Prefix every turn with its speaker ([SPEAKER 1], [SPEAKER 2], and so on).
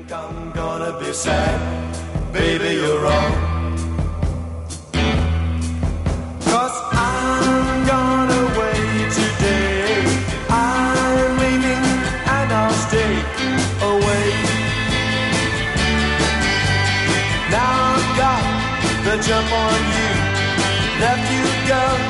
[SPEAKER 1] I'm gonna be sad, baby, you're wrong. 'Cause I'm gone away today. I'm leaving and I'll stay away. Now I've got the jump on you. Left you, girl,